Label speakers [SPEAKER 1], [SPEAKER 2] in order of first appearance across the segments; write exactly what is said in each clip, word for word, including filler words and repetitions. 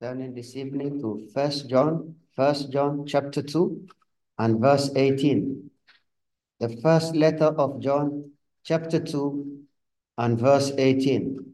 [SPEAKER 1] Turning this evening to First John, First John chapter two and verse eighteen. The first letter of John chapter two and verse eighteen.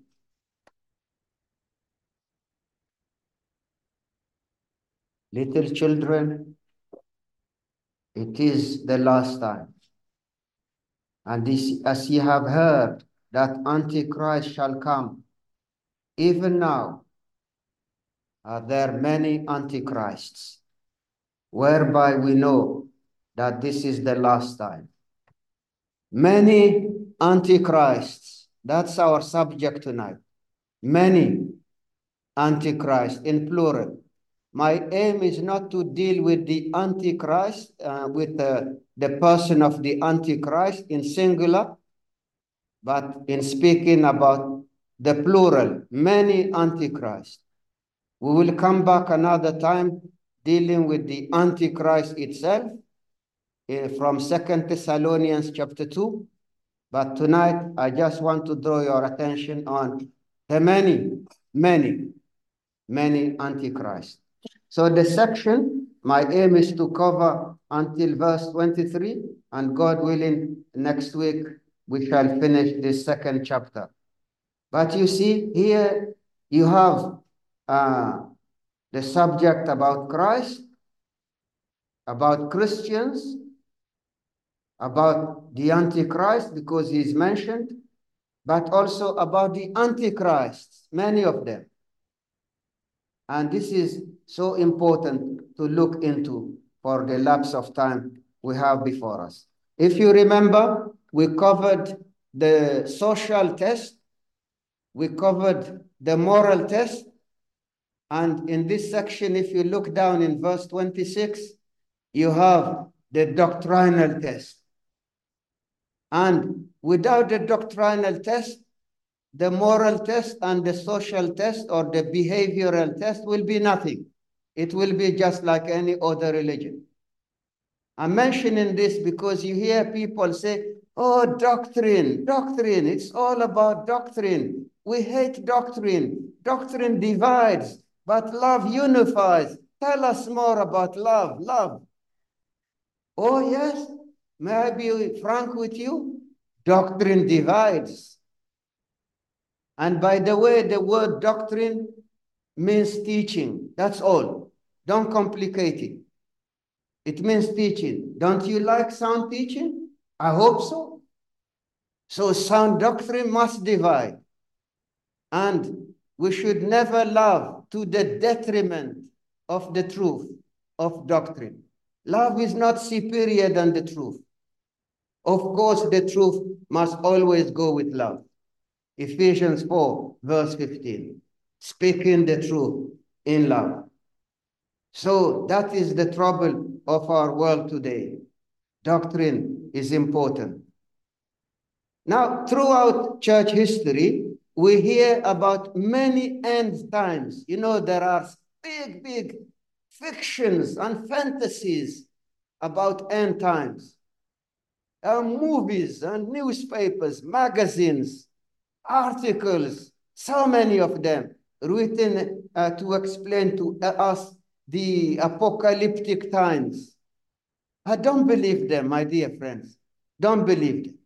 [SPEAKER 1] Little children, it is the last time. And this, as ye have heard that Antichrist shall come, even now are there many Antichrists, whereby we know that this is the last time. Many Antichrists, that's our subject tonight. Many Antichrist in plural. My aim is not to deal with the Antichrist, uh, with the, the person of the Antichrist in singular, but in speaking about the plural, many Antichrist. We will come back another time dealing with the Antichrist itself uh, from Second Thessalonians chapter two. But tonight, I just want to draw your attention on the many, many, many Antichrists. So the section, my aim is to cover until verse twenty-three, and God willing, next week, we shall finish this second chapter. But you see, here you have uh, the subject about Christ, about Christians, about the Antichrist, because he is mentioned, but also about the Antichrists, many of them. And this is so important to look into for the lapse of time we have before us. If you remember, we covered the social test, we covered the moral test, and in this section, if you look down in verse twenty-six, you have the doctrinal test. And without the doctrinal test, the moral test and the social test or the behavioral test will be nothing. It will be just like any other religion. I'm mentioning this because you hear people say, oh, doctrine, doctrine, it's all about doctrine. We hate doctrine. Doctrine divides, but love unifies. Tell us more about love, love. Oh, yes, may I be frank with you? Doctrine divides. And by the way, the word doctrine means teaching. That's all. Don't complicate it. It means teaching. Don't you like sound teaching? I hope so. So sound doctrine must divide. And we should never love to the detriment of the truth of doctrine. Love is not superior than the truth. Of course, the truth must always go with love. Ephesians four, verse fifteen. Speaking the truth in love. So that is the trouble of our world today. Doctrine is important. Now, throughout church history, we hear about many end times. You know, there are big, big fictions and fantasies about end times. Uh, movies and newspapers, magazines, articles, so many of them written uh, to explain to us the apocalyptic times. I don't believe them, my dear friends. Don't believe them.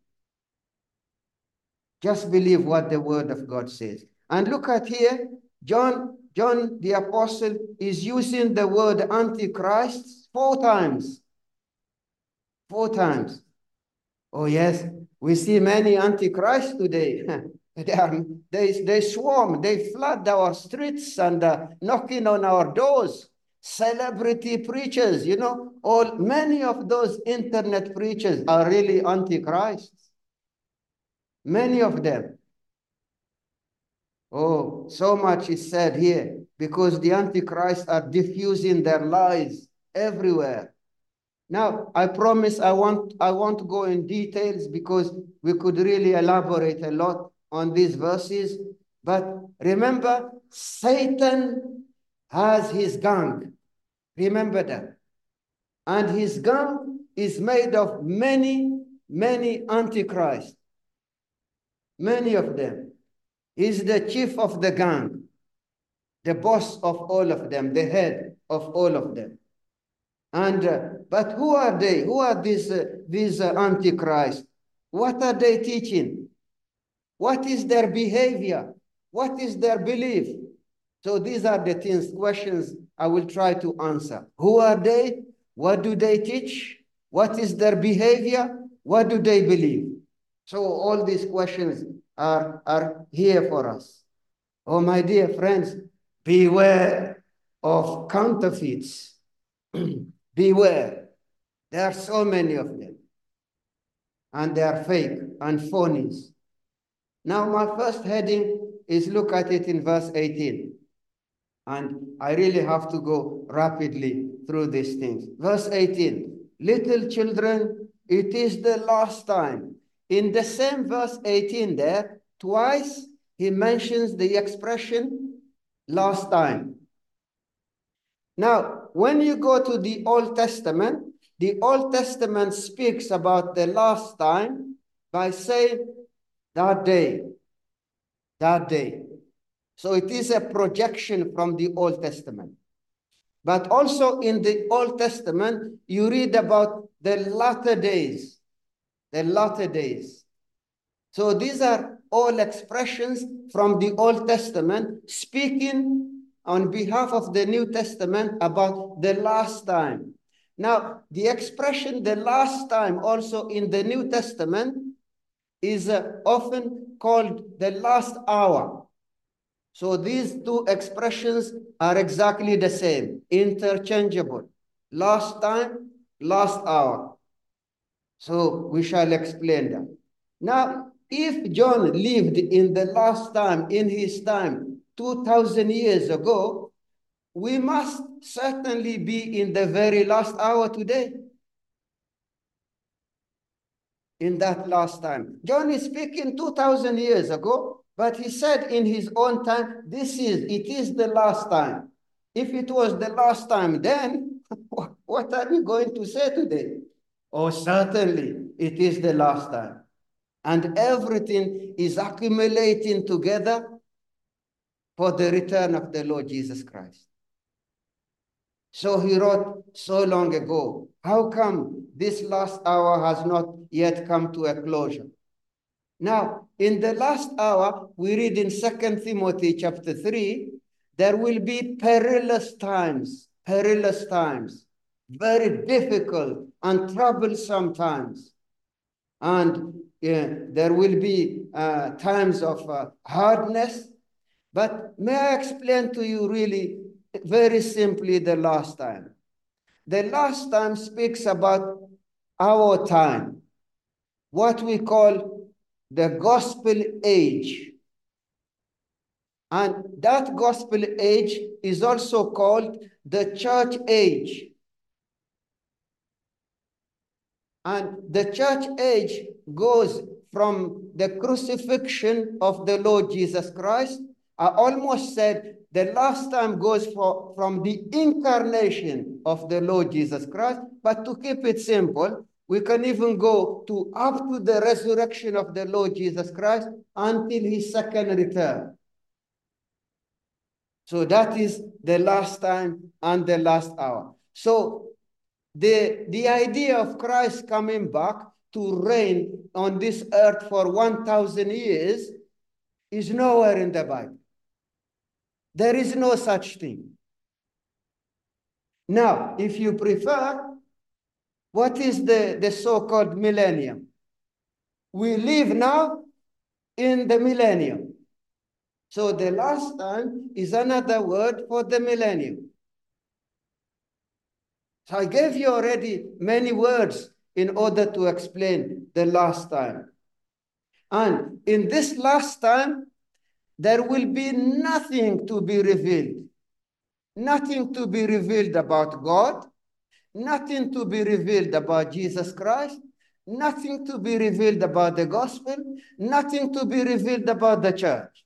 [SPEAKER 1] Just believe what the word of God says. And look at here, John, John the Apostle is using the word Antichrist four times. Four times. Oh yes, we see many Antichrists today. They, are, they, they swarm, they flood our streets and uh, knocking on our doors. Celebrity preachers, you know, all many of those internet preachers are really Antichrists. Many of them. Oh, so much is said here because the Antichrists are diffusing their lies everywhere. Now, I promise I won't, I won't go in details because we could really elaborate a lot on these verses. But remember, Satan has his gang. Remember that. And his gang is made of many, many antichrists. Many of them. He's the chief of the gang. the boss of all of them, the head of all of them. And uh, but who are they? Who are these uh, these uh, antichrist? What are they teaching? What is their behavior? What is their belief? So these are the things, questions I will try to answer. Who are they? What do they teach? What is their behavior? What do they believe? So all these questions are, are here for us. Oh, my dear friends, beware of counterfeits. Beware. There are so many of them. And they are fake and phonies. Now, my first heading is look at it in verse eighteen. And I really have to go rapidly through these things. Verse eighteen, little children, it is the last time. In the same verse eighteen there, twice he mentions the expression last time. Now, when you go to the Old Testament, the Old Testament speaks about the last time by saying that day, that day. So it is a projection from the Old Testament. But also in the Old Testament, you read about the latter days, the latter days. So these are all expressions from the Old Testament speaking on behalf of the New Testament about the last time. Now, the expression the last time also in the New Testament is uh, often called the last hour. So these two expressions are exactly the same, interchangeable. Last time, last hour. So we shall explain that. Now, if John lived in the last time, in his time, two thousand years ago, we must certainly be in the very last hour today. In that last time. John is speaking two thousand years ago, but he said in his own time, this is, it is the last time. If it was the last time then, what are we going to say today? Oh, certainly it is the last time. And everything is accumulating together for the return of the Lord Jesus Christ. So he wrote so long ago, how come this last hour has not yet come to a closure? Now, in the last hour, we read in Second Timothy chapter three, there will be perilous times, perilous times, very difficult and troublesome times. And yeah, there will be uh, times of uh, hardness. But may I explain to you really very simply the last time. The last time speaks about our time, what we call the gospel age. And that gospel age is also called the church age. And the church age goes from the crucifixion of the Lord Jesus Christ. I almost said the last time goes for, from the incarnation of the Lord Jesus Christ. But to keep it simple, we can even go to up to the resurrection of the Lord Jesus Christ until his second return. So that is the last time and the last hour. So the, the idea of Christ coming back to reign on this earth for one thousand years is nowhere in the Bible. There is no such thing. Now, if you prefer, what is the, the so-called millennium? We live now in the millennium. So the last time is another word for the millennium. So I gave you already many words in order to explain the last time. And in this last time, there will be nothing to be revealed. Nothing to be revealed about God, nothing to be revealed about Jesus Christ, nothing to be revealed about the gospel, nothing to be revealed about the church.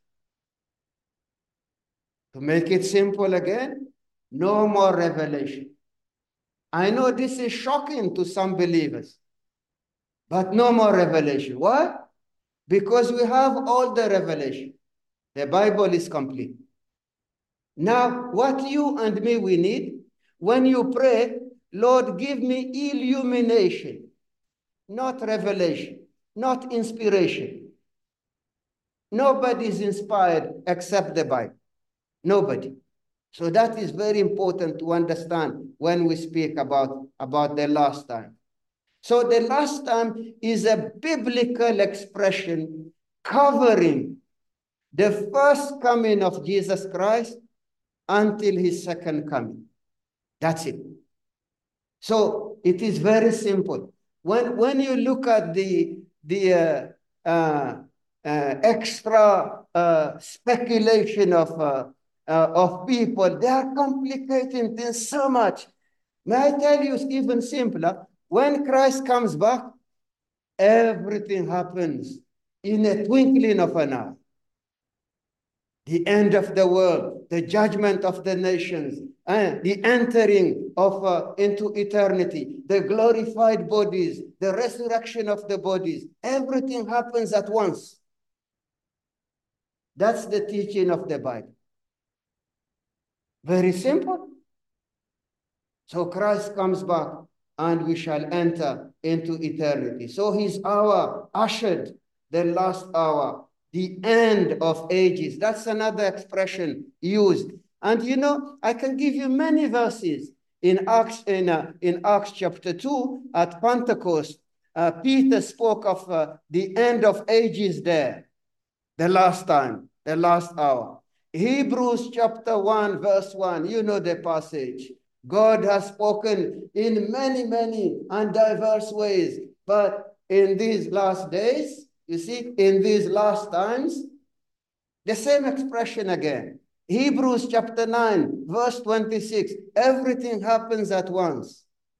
[SPEAKER 1] To make it simple again, no more revelation. I know this is shocking to some believers, but no more revelation. Why? Because we have all the revelation. The Bible is complete. Now, what you and me we need, when you pray, Lord, give me illumination, not revelation, not inspiration. Nobody is inspired except the Bible. Nobody. So that is very important to understand when we speak about, about the last time. So the last time is a biblical expression covering the first coming of Jesus Christ until his second coming. That's it. So it is very simple. When, when you look at the, the uh, uh, uh, extra uh, speculation of, uh, uh, of people, they are complicating things so much. May I tell you even simpler? When Christ comes back, everything happens in a twinkling of an eye. The end of the world, the judgment of the nations, and the entering of uh, into eternity, the glorified bodies, the resurrection of the bodies, everything happens at once. That's the teaching of the Bible. Very simple. So Christ comes back and we shall enter into eternity. So his hour ushered the last hour, the end of ages. That's another expression used. And you know, I can give you many verses in Acts, in, uh, in Acts chapter two at Pentecost. Uh, Peter spoke of uh, the end of ages there, the last time, the last hour. Hebrews chapter one, verse one, you know the passage. God has spoken in many, many and diverse ways, but in these last days, you see, in these last times, the same expression again. Hebrews chapter nine, verse twenty-six, everything happens at once.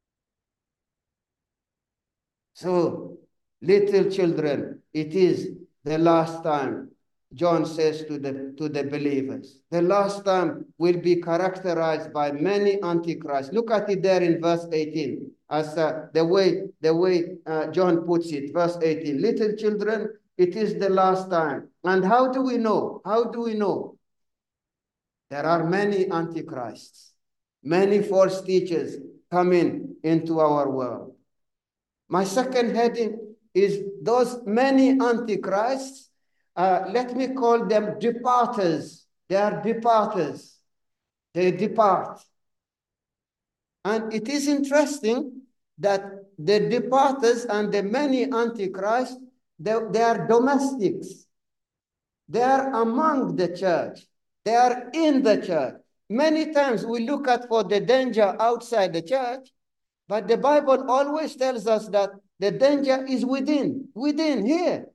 [SPEAKER 1] So, little children, it is the last time. John says to the, to the believers, the last time will be characterized by many antichrists. Look at it there in verse eighteen, as uh, the way, the way uh, John puts it, verse eighteen. Little children, it is the last time. And how do we know? How do we know? There are many antichrists, many false teachers coming into our world. My second heading is those many antichrists. Uh, let me call them departers. They are departers. They depart. And it is interesting that the departers and the many antichrists, they, they are domestics. They are among the church. They are in the church. Many times we look at for the danger outside the church, but the Bible always tells us that the danger is within, within here.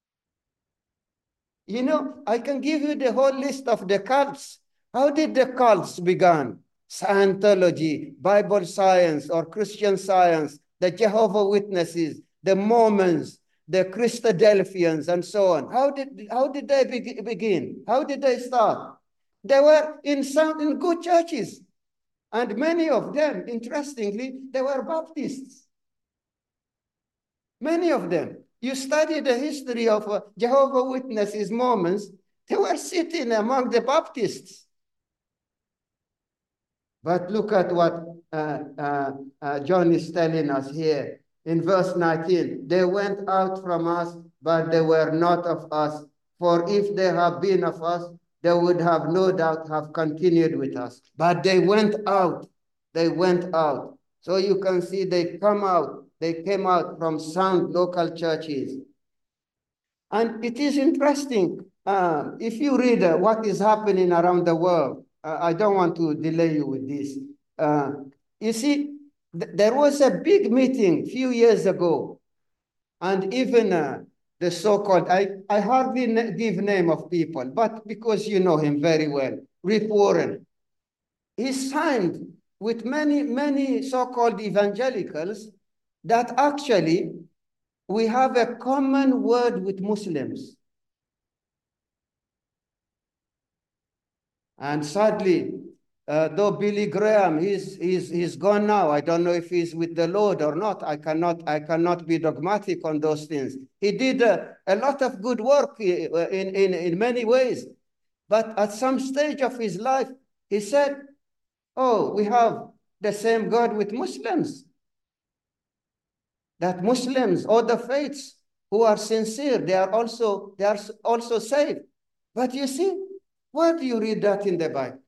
[SPEAKER 1] You know, I can give you the whole list of the cults. How did the cults begin? Scientology, Bible science or Christian science, the Jehovah's Witnesses, the Mormons, the Christadelphians, and so on. How did, how did they be begin? How did they start? They were in some in good churches. And many of them, interestingly, they were Baptists. Many of them. You study the history of uh, Jehovah's Witnesses, Mormons, they were sitting among the Baptists. But look at what uh, uh, uh, John is telling us here in verse nineteen. They went out from us, but they were not of us. For if they have been of us, they would have no doubt have continued with us. But they went out. They went out. So you can see they come out. They came out from sound local churches. And it is interesting. Uh, if you read uh, what is happening around the world, uh, I don't want to delay you with this. Uh, you see, th there was a big meeting a few years ago. And even uh, the so-called, I, I hardly give name of people, but because you know him very well, Rick Warren, he signed with many, many so-called evangelicals that actually we have a common word with Muslims. And sadly, uh, though Billy Graham, he's, he's, he's gone now. I don't know if he's with the Lord or not. I cannot, I cannot be dogmatic on those things. He did uh, a lot of good work in, in, in many ways. But at some stage of his life, He said, oh, we have the same God with Muslims. That Muslims, other faiths who are sincere, they are also, they are also saved. But you see, where do you read that in the Bible?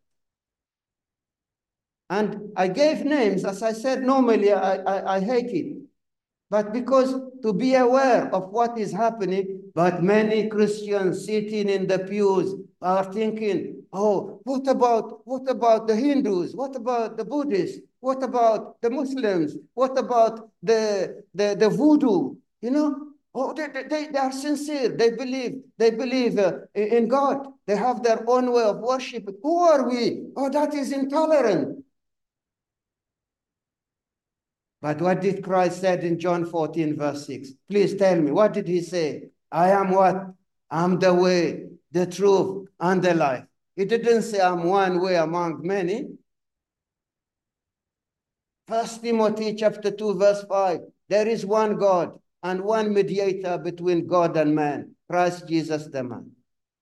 [SPEAKER 1] And I gave names. As I said, normally I, I, I hate it. But because to be aware of what is happening, but many Christians sitting in the pews are thinking, oh, what about, what about the Hindus? What about the Buddhists? What about the Muslims? What about the, the, the voodoo? You know, oh, they, they, they are sincere. They believe, they believe uh, in God. They have their own way of worship. Who are we? Oh, that is intolerant. But what did Christ said in John fourteen, verse six? Please tell me, what did he say? I am what? I'm the way, the truth, and the life. He didn't say I'm one way among many. First Timothy chapter two, verse five. There is one God and one mediator between God and man, Christ Jesus the man.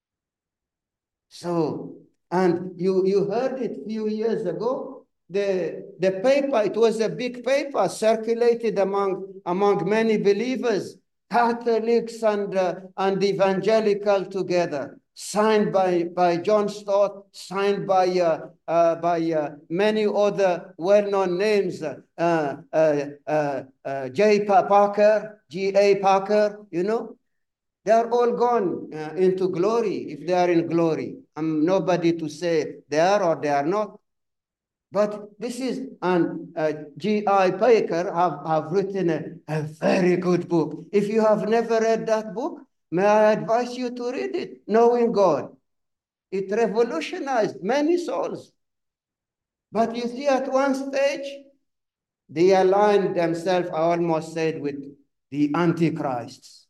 [SPEAKER 1] So, and you, you heard it a few years ago. The, the paper, it was a big paper circulated among, among many believers, Catholics and, uh, and evangelical together, signed by, by John Stott, signed by, uh, uh, by uh, many other well-known names, uh, uh, uh, uh, J. Parker, G A Parker, you know. They are all gone uh, into glory, if they are in glory. I'm nobody to say they are or they are not. But this is, and uh, G I Packer have, have written a, a very good book. If you have never read that book, may I advise you to read it, Knowing God. It revolutionized many souls. But you see, at one stage, they aligned themselves, I almost said, with the Antichrists.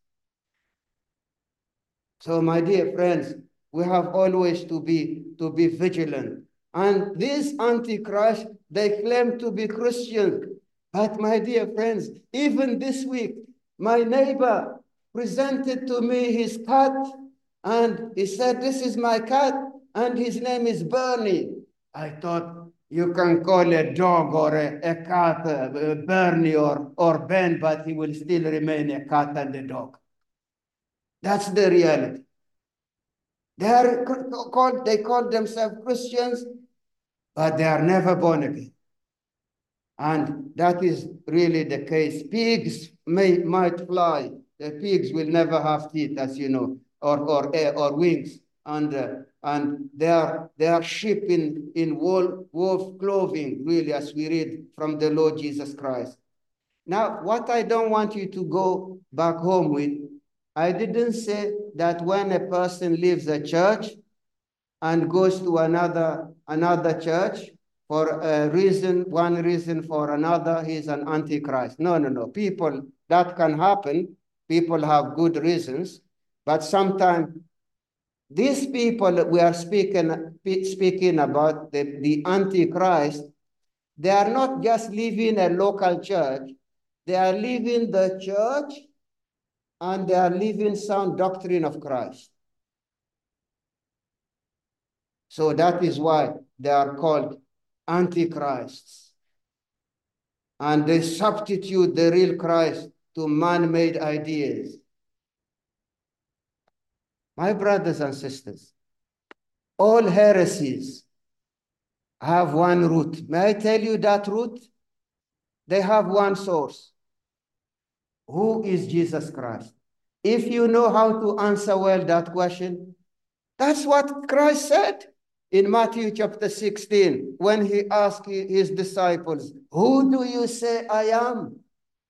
[SPEAKER 1] So, my dear friends, we have always to be, to be vigilant. And these Antichrists, they claim to be Christians. But my dear friends, even this week, my neighbor presented to me his cat, and he said, this is my cat, and his name is Bernie. I thought, you can call a dog or a, a cat uh, Bernie or, or Ben, but he will still remain a cat and a dog. That's the reality. They are called, they call themselves Christians, but they are never born again. And that is really the case. Pigs may, might fly. The pigs will never have teeth, as you know, or, or, or wings. And, uh, and they are, they are sheep in, in wolf, wolf clothing, really, as we read from the Lord Jesus Christ. Now, what I don't want you to go back home with, I didn't say that when a person leaves a church and goes to another, another church for a reason, one reason for another, he's an antichrist. No, no, no. People, that can happen. People have good reasons. But sometimes these people that we are speaking, speaking about, the, the antichrist, they are not just leaving a local church. They are leaving the church and they are leaving sound doctrine of Christ. So that is why they are called antichrists. And they substitute the real Christ to man-made ideas. My brothers and sisters, all heresies have one root. May I tell you that root? They have one source. Who is Jesus Christ? If you know how to answer well that question, that's what Christ said in Matthew chapter sixteen, when he asked his disciples, who do you say I am?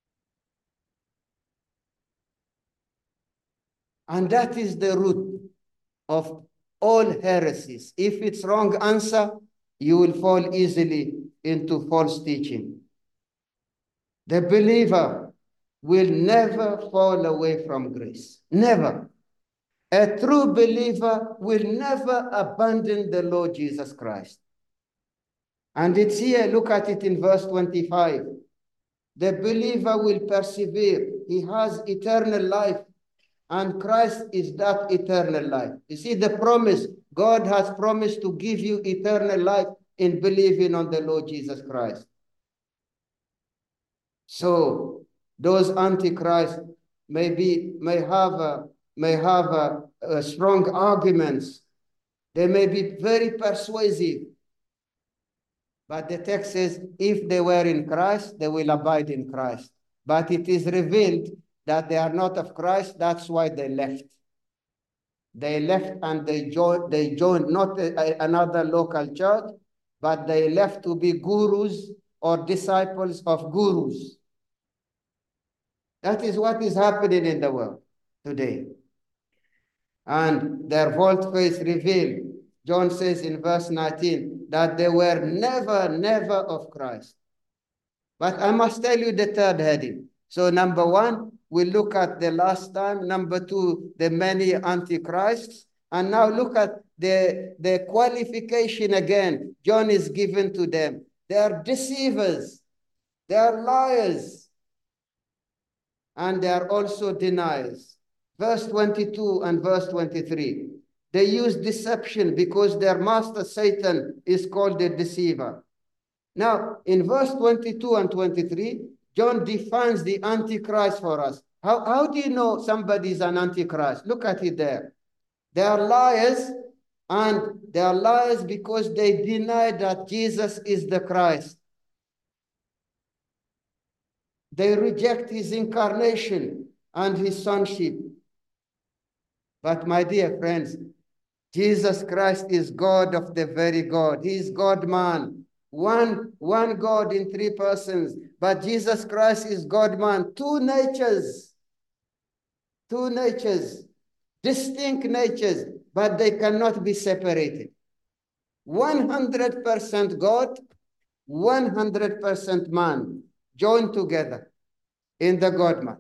[SPEAKER 1] And that is the root of all heresies. If it's wrong answer, you will fall easily into false teaching. The believer will never fall away from grace. Never. A true believer will never abandon the Lord Jesus Christ. And it's here, look at it in verse twenty-five. The believer will persevere. He has eternal life. And Christ is that eternal life. You see the promise, God has promised to give you eternal life in believing on the Lord Jesus Christ. So those antichrists may be, may have, a, may have a, a strong arguments. They may be very persuasive. But the text says, if they were in Christ, they will abide in Christ. But it is revealed that they are not of Christ. That's why they left. They left and they joined, they joined not a, a, another local church, but they left to be gurus or disciples of gurus. That is what is happening in the world today. And their volte-face revealed, John says in verse nineteen, that they were never, never of Christ. But I must tell you the third heading. So number one, we look at the last time. Number two, the many antichrists. And now look at the, the qualification again John is given to them. They are deceivers. They are liars. And they are also deniers. Verse twenty-two and verse twenty-three. They use deception because their master Satan is called the deceiver. Now, in verse twenty-two and twenty-three, John defines the Antichrist for us. How, how do you know somebody is an Antichrist? Look at it there. They are liars, and they are liars because they deny that Jesus is the Christ. They reject his incarnation and his sonship. But my dear friends, Jesus Christ is God of the very God. He is God-man. One, one God in three persons. But Jesus Christ is God-man. Two natures. Two natures. Distinct natures, but they cannot be separated. one hundred percent God, one hundred percent man, joined together in the God-man.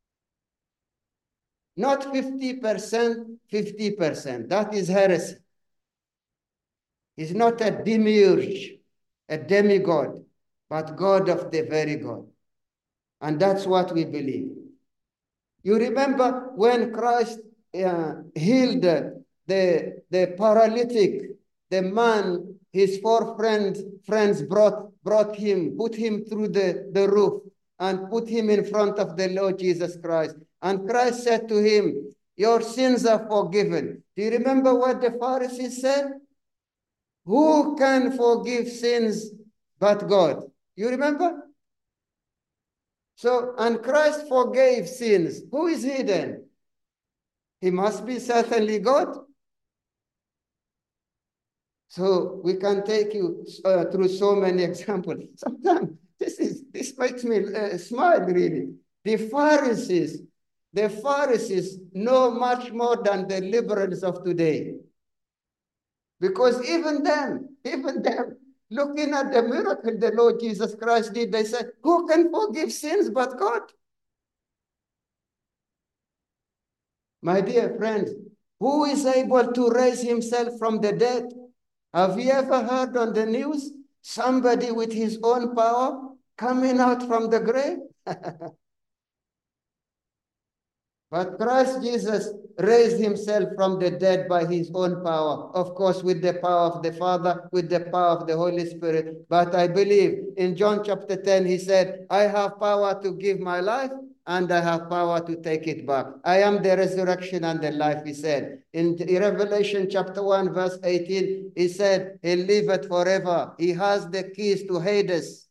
[SPEAKER 1] Not fifty percent, fifty percent. That is heresy. He's not a demiurge, a demigod, but God of the very God. And that's what we believe. You remember when Christ uh, healed the, the, the paralytic, the man, his four friends, friends brought, brought him, put him through the, the roof and put him in front of the Lord Jesus Christ. And Christ said to him, your sins are forgiven. Do you remember what the Pharisees said? Who can forgive sins but God? You remember? So, and Christ forgave sins. Who is he then? He must be certainly God. So we can take you uh, through so many examples. Sometimes this is this makes me uh, smile really. The Pharisees, the Pharisees know much more than the liberals of today. Because even them, even them, looking at the miracle the Lord Jesus Christ did, they said, who can forgive sins but God? My dear friends, who is able to raise himself from the dead? Have you ever heard on the news somebody with his own power coming out from the grave? But Christ Jesus raised himself from the dead by his own power, of course, with the power of the Father, with the power of the Holy Spirit. But I believe in John chapter ten, he said, I have power to give my life and I have power to take it back. I am the resurrection and the life, he said. In Revelation chapter one, verse eighteen, he said, he liveth forever. He has the keys to Hades.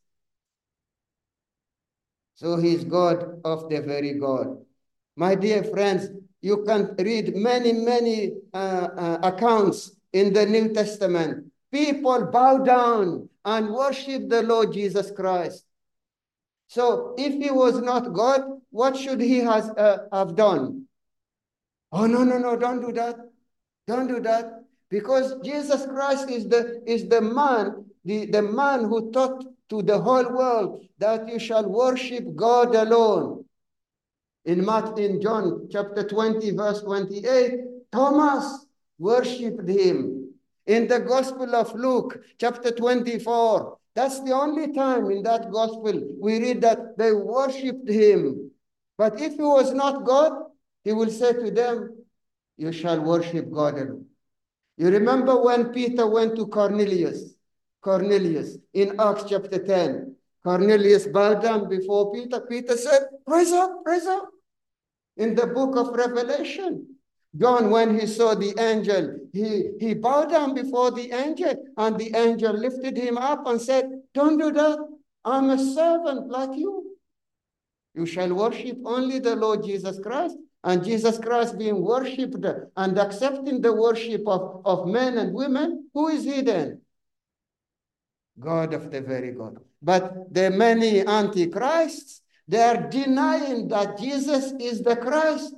[SPEAKER 1] So he's God of the very God. My dear friends, you can read many, many uh, uh, accounts in the New Testament. People bow down and worship the Lord Jesus Christ. So if he was not God, what should he has, uh, have done? Oh, no, no, no, don't do that. Don't do that. Because Jesus Christ is the, is the man, the, the man who taught to the whole world that you shall worship God alone. In Matthew, in John chapter twenty, verse twenty-eight, Thomas worshipped him. In the Gospel of Luke, chapter twenty-four, that's the only time in that Gospel we read that they worshipped him. But if he was not God, He will say to them, you shall worship God alone. You remember when Peter went to Cornelius, Cornelius in Acts chapter ten. Cornelius bowed down before Peter. Peter said, rise up, rise up. In the book of Revelation, John, when he saw the angel, he, he bowed down before the angel, and the angel lifted him up and said, don't do that. I'm a servant like you. You shall worship only the Lord Jesus Christ. And Jesus Christ being worshipped and accepting the worship of, of men and women, who is he then? God of the very God. But the many antichrists, they are denying that Jesus is the Christ.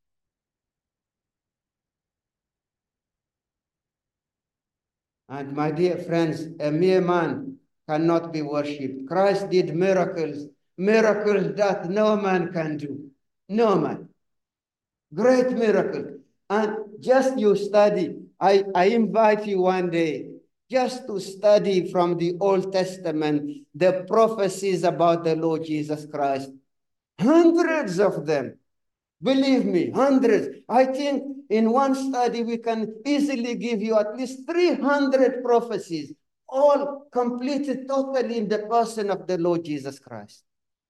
[SPEAKER 1] And my dear friends, a mere man cannot be worshipped. Christ did miracles, miracles that no man can do. No man. Great miracle. And just you study. I, I invite you one day just to study from the Old Testament the prophecies about the Lord Jesus Christ. Hundreds of them. Believe me, hundreds. I think in one study we can easily give you at least three hundred prophecies, all completed totally in the person of the Lord Jesus Christ.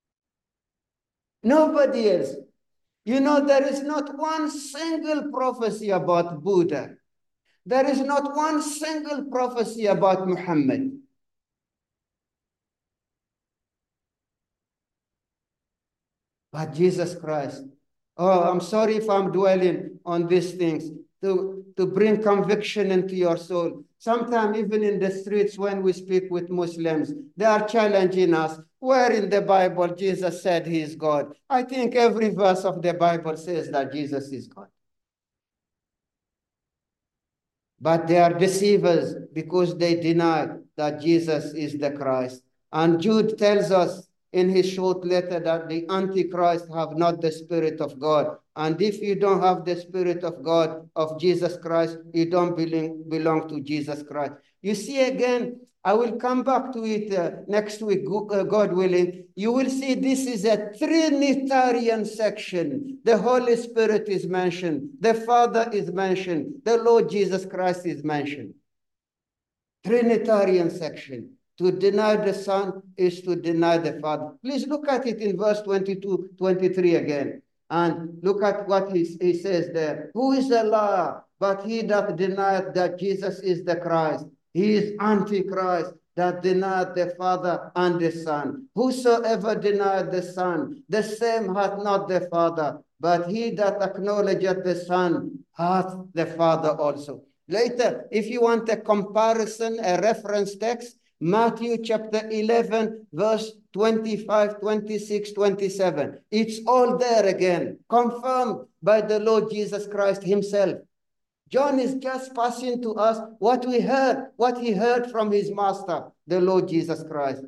[SPEAKER 1] Nobody else. You know, there is not one single prophecy about Buddha. There is not one single prophecy about Muhammad. But Jesus Christ. Oh, I'm sorry if I'm dwelling on these things to, to bring conviction into your soul. Sometimes even in the streets when we speak with Muslims, they are challenging us. Where in the Bible Jesus said he is God? I think every verse of the Bible says that Jesus is God. But they are deceivers because they deny that Jesus is the Christ. And Jude tells us in his short letter that the Antichrist have not the Spirit of God. And if you don't have the Spirit of God, of Jesus Christ, you don't belong, belong to Jesus Christ. You see again, I will come back to it uh, next week, God willing. You will see this is a Trinitarian section. The Holy Spirit is mentioned. The Father is mentioned. The Lord Jesus Christ is mentioned. Trinitarian section. To deny the Son is to deny the Father. Please look at it in verse twenty-two, twenty-three again. And look at what he, he says there. Who is a liar but he that denieth that Jesus is the Christ? He is Antichrist that denieth the Father and the Son. Whosoever denieth the Son, the same hath not the Father. But he that acknowledgeth the Son hath the Father also. Later, if you want a comparison, a reference text, Matthew chapter eleven, verse twenty-five, twenty-six, twenty-seven. It's all there again, confirmed by the Lord Jesus Christ himself. John is just passing to us what we heard, what he heard from his master, the Lord Jesus Christ.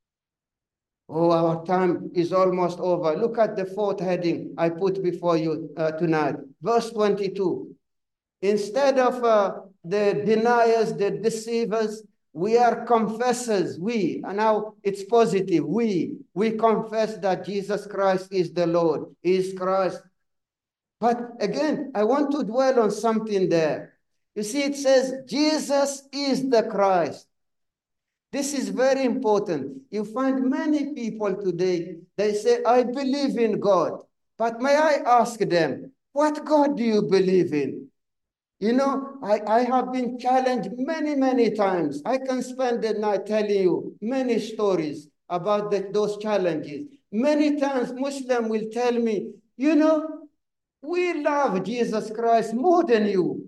[SPEAKER 1] Oh, our time is almost over. Look at the fourth heading I put before you uh, tonight. Verse twenty-two. Instead of uh, the deniers, the deceivers, we are confessors. We, and now it's positive. We, we confess that Jesus Christ is the Lord, is Christ. But again, I want to dwell on something there. You see, it says, Jesus is the Christ. This is very important. You find many people today, they say, I believe in God. But may I ask them, what God do you believe in? You know, I, I have been challenged many, many times. I can spend the night telling you many stories about the, those challenges. Many times Muslims will tell me, you know, we love Jesus Christ more than you.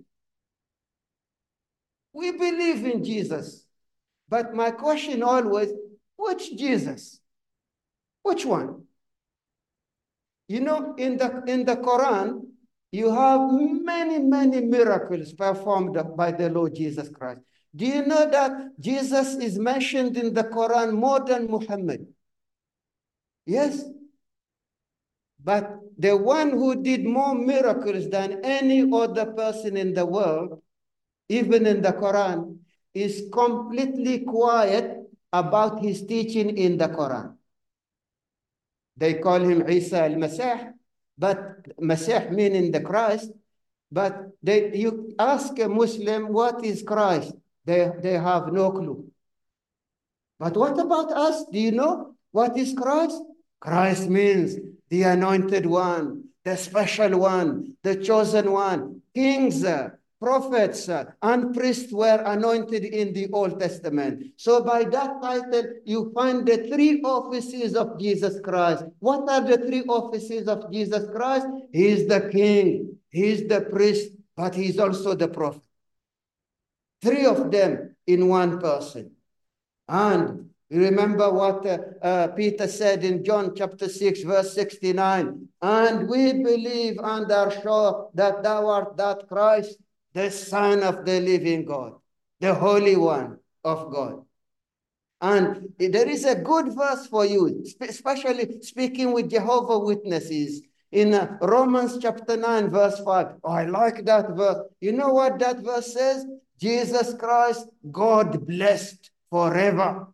[SPEAKER 1] We believe in Jesus. But my question always, which Jesus? Which one? You know, in the, in the Quran, you have many, many miracles performed by the Lord Jesus Christ. Do you know that Jesus is mentioned in the Quran more than Muhammad? Yes. But the one who did more miracles than any other person in the world, even in the Quran, is completely quiet about his teaching in the Quran. They call him Isa al-Masih. but Masih meaning the Christ. But they, you ask a Muslim, what is Christ? They, they have no clue. But what about us? Do you know what is Christ? Christ means the anointed one, the special one, the chosen one. Kings, uh, prophets, uh, and priests were anointed in the Old Testament. So by that title, you find the three offices of Jesus Christ. What are the three offices of Jesus Christ? He is the king, he is the priest, but he is also the prophet. Three of them in one person. And remember what uh, uh, Peter said in John chapter six, verse sixty-nine. And we believe and are sure that thou art that Christ, the Son of the living God, the Holy One of God. And there is a good verse for you, especially speaking with Jehovah Witnesses. In uh, Romans chapter nine, verse five. Oh, I like that verse. You know what that verse says? Jesus Christ, God blessed forever.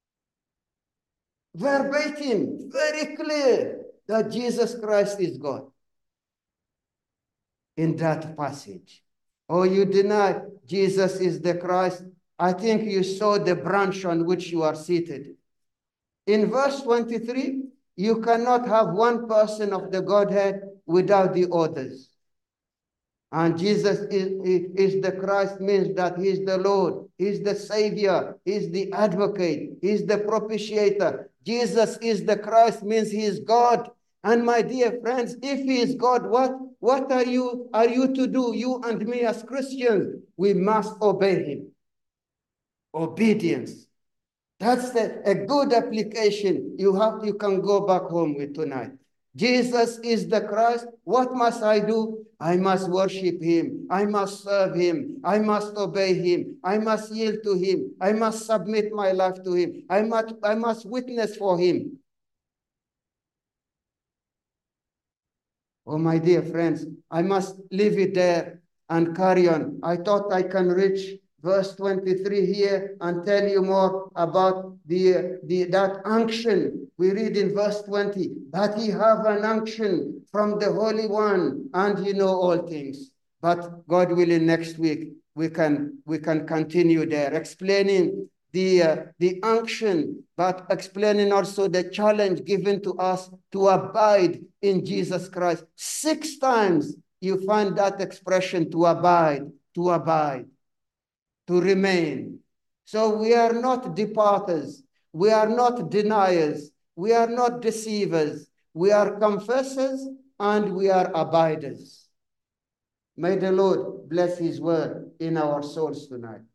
[SPEAKER 1] Verbatim, very clear that Jesus Christ is God in that passage. Oh, you deny Jesus is the Christ? I think you saw the branch on which you are seated. In verse twenty-three, you cannot have one person of the Godhead without the others. And Jesus is, is the Christ means that he's the Lord, he's the Savior, he's the advocate, he's the propitiator. Jesus is the Christ means he is God. And my dear friends, if he is God, what, what are you, are you to do, you and me as Christians? We must obey him. Obedience. That's the, a good application you have, you can go back home with tonight. Jesus is the Christ. What must I do? I must worship him. I must serve him. I must obey him. I must yield to him. I must submit my life to him. I must, I must witness for him. Oh, my dear friends, I must leave it there and carry on. I thought I can reach verse twenty-three here and tell you more about the, the that unction. We read in verse twenty, that he have an unction from the Holy One, and you know all things. But God willing, next week we can we can continue there, explaining the uh, the unction, but explaining also the challenge given to us to abide in Jesus Christ. Six times you find that expression, to abide, to abide. To remain. So we are not departers. We are not deniers. We are not deceivers. We are confessors and we are abiders. May the Lord bless his word in our souls tonight.